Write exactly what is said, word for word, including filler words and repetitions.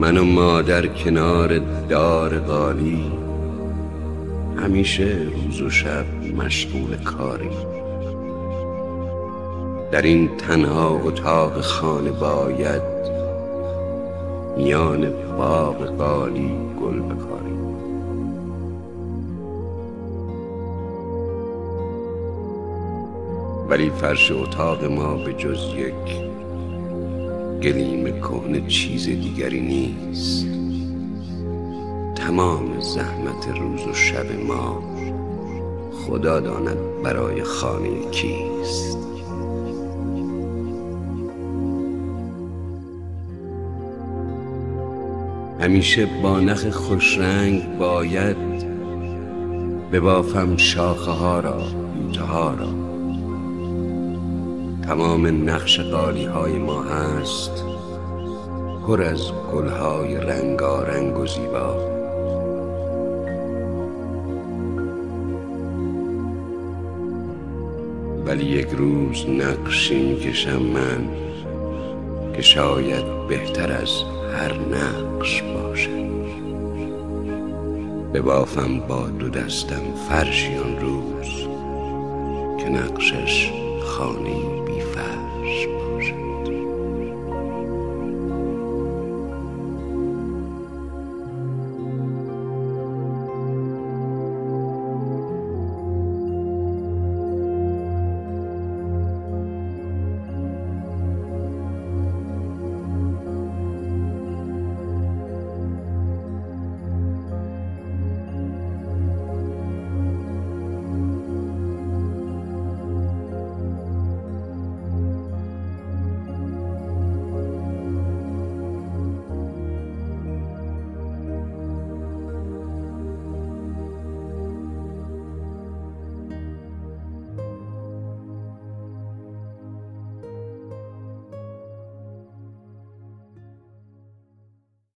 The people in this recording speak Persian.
من و مادر کنار دار قالی، همیشه روز و شب مشغول کاری. در این تنها اتاق خانه باید میان باغ قالی گل بکاری. ولی فرش اتاق ما به جز یک گلیم کهنه چیز دیگری نیست. تمام زحمت روز و شب ما خدا داند برای خانه کیست. همیشه با نخ خوشرنگ باید ببافم شاخه ها را، بوته ها را. تمام نقش قالی های ما هست پر از گل های رنگارنگ و زیبا. ولی یک روز نقشی میکشم من که شاید بهتر از هر نقش باشد. ببافم با دو دستم فرشی آن روز که نقشش خانه‌ای بی فرش باشد.